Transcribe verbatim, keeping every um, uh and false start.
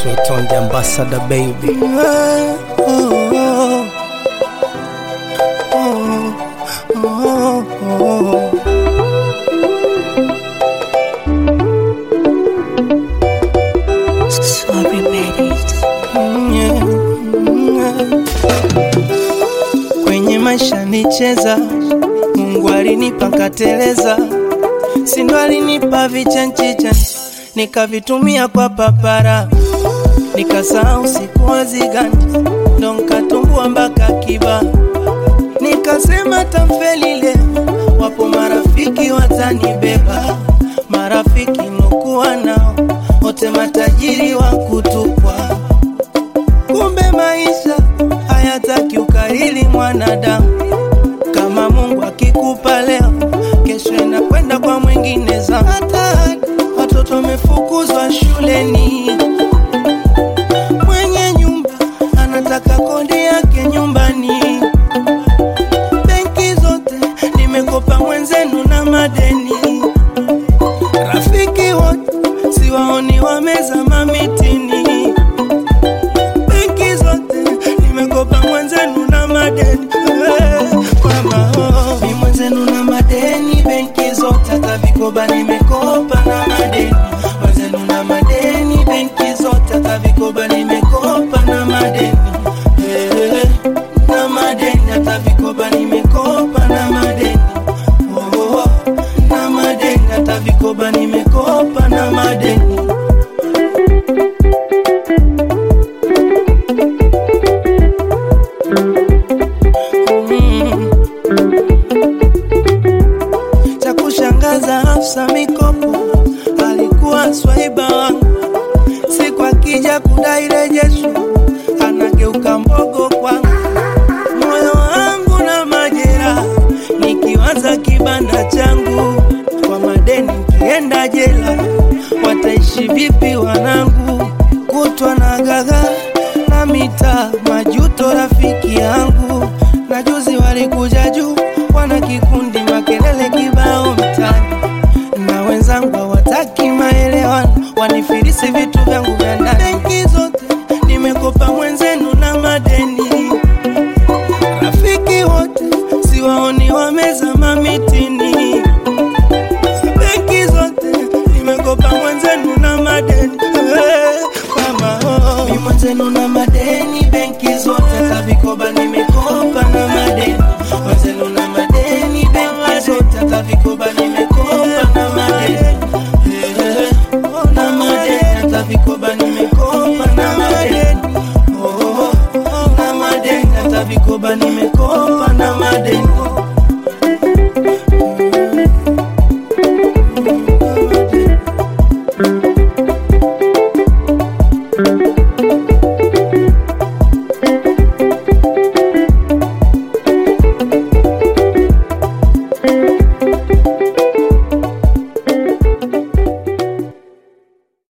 Sweat on the ambassador, baby. Sorry, made it. Kwenye maisha nicheza, Mungu alinipa nkateleza. Sindo alinipa vichanchicha, nikavitumia kwa papara. Nikasahau siku wazigani, ndo nkatumbua mpaka kiba. Nikasema tamfeli leo, wapo marafiki watanibeba. Marafiki nokuwa nao, wote matajiri wa kutupwa. Kumbe maisha hayataki ukarili mwanadamu. Kama Mungu akikupa leo, kesho inakwenda kwa mwingine za. Hata watoto wamefukuzwa shuleni, mwenye nyumba anataka kodi yake nyumbani. Benki zote nimekopa mwenzenu na madeni. Rafiki wote siwaoni wamezama mitini. Benki zote nimekopa mwenzenu na madeni. Mama oh, mi mwenzenu na madeni. Benki zote hata vikoba nimekopa na madeni. Mwenzenu na madeni. Benki zote hata vikoba nimekopa na madeni. Eh, na madeni hata vikoba nimekopa na madeni. Oh, oh, na madeni hata vikoba nimekopa na madeni. Afisa mikopo alikuwa swaiba wangu. Siku akija kudai rejesho, anageuka mbogo kwangu. Moyo wangu na majera, nikiwaza kibanda changu. Kwa madeni kienda jela, wataishi vipi wanangu? Kutwa na gaga na mita, majuto rafiki yangu. Na juzi walikuja juu, wana kikundi makelele kibao mtani. Na wenzangu hawataki maelewano, wanifirisi vitu vyangu vya ndani. Benki zote nimekopa mwenzenu na madeni. Rafiki wote siwaoni wamezama mitini. Benki zote nimekopa mwenzenu na madeni. Mama oh, mi mwenzenu na madeni. Benki zote hata vikoba nimekopa na madeni. Mwenzenu na madeni. Benki zote hata vikoba nimekopa na madeni. Na madeni hata vikoba nimekopa na madeni. Oh, na madeni hata vikoba nimekopa na madeni.